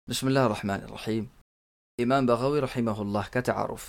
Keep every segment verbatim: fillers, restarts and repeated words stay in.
بسم اللہ الرحمن الرحیم۔ امام بغوی رحمہ اللہ کا تعارف۔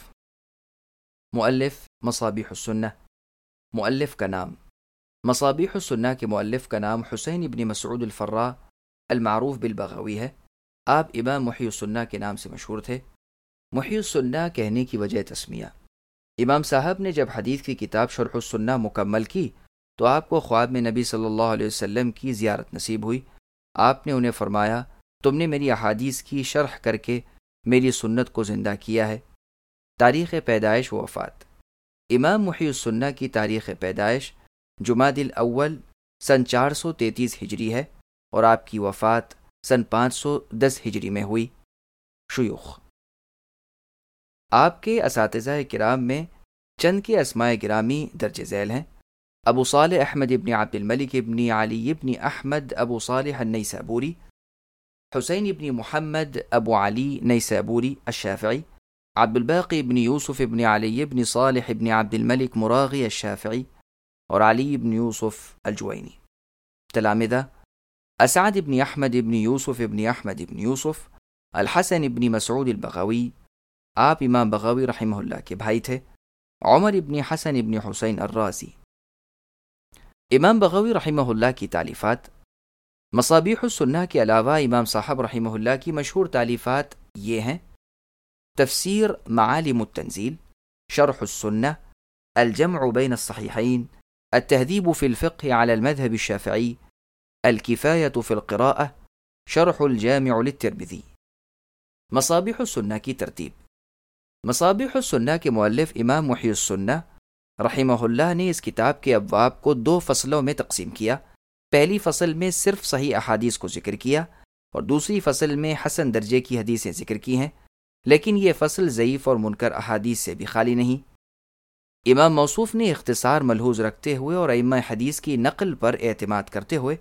مؤلف مصابیح السنہ۔ مؤلف کا نام مصابیح السنہ کے مؤلف کا نام حسین ابن مسعود الفراء المعروف بالبغوی ہے۔ آپ امام محی السنہ کے نام سے مشہور تھے۔ محی السنہ کہنے کی وجہ تسمیہ۔ امام صاحب نے جب حدیث کی کتاب شرح السنہ مکمل کی تو آپ کو خواب میں نبی صلی اللہ علیہ وسلم کی زیارت نصیب ہوئی۔ آپ نے انہیں فرمایا، تم نے میری احادیث کی شرح کر کے میری سنت کو زندہ کیا ہے۔ تاریخ پیدائش و وفات۔ امام محی السنہ کی تاریخ پیدائش جمادی الاول سن چار سو تینتیس ہجری ہے اور آپ کی وفات سن پانچ سو دس ہجری میں ہوئی۔ شیوخ۔ آپ کے اساتذہ کرام میں چند کے اسماء گرامی درج ذیل ہیں۔ ابو صالح احمد ابن عبد الملک ابن علی ابن احمد ابو صالح النیسابوری، حسین ابن محمد ابو علی نیسابوری الشافعی، عبد الباقی ابن یوسف ابن علی ابن صالح ابن عبد الملک مراغی الشافعی اور علی ابن یوسف الجوینی۔ تلامذہ: اسعد ابن احمد ابن یوسف ابن احمد ابن یوسف، الحسن ابن مسعود البغوی، آپ امام بغوی رحمہ اللہ کے بھائی تھے۔ عمر ابن حسن ابن حسین الرازی۔ امام بغوی رحمہ اللہ کی تالیفات۔ مصابیح السنہ کے علاوہ امام صاحب رحمہ اللہ کی مشہور تالیفات یہ ہیں: تفسیر معالم التنزیل، شرح السنہ، الجمع بین الصحیحین، التہذیب فی الفقہ علی المذہب الشافعی، الکفایۃ فی القراءہ، شرح الجامع للترمذی۔ مصابیح السنہ کی ترتیب۔ مصابیح السنہ کے مؤلف امام محی السنہ رحمہ اللہ نے اس کتاب کے ابواب کو دو فصلوں میں تقسیم کیا۔ پہلی فصل میں صرف صحیح احادیث کو ذکر کیا اور دوسری فصل میں حسن درجے کی حدیثیں ذکر کی ہیں، لیکن یہ فصل ضعیف اور منکر احادیث سے بھی خالی نہیں۔ امام موصوف نے اختصار ملحوظ رکھتے ہوئے اور ائمہ حدیث کی نقل پر اعتماد کرتے ہوئے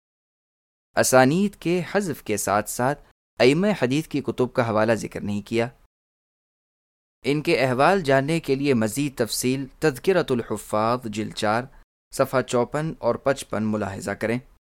اسانید کے حذف کے ساتھ ساتھ ائمہ حدیث کی کتب کا حوالہ ذکر نہیں کیا۔ ان کے احوال جاننے کے لیے مزید تفصیل تذکرۃ الحفاظ جلد چار صفحہ چوپن اور پچپن ملاحظہ کریں۔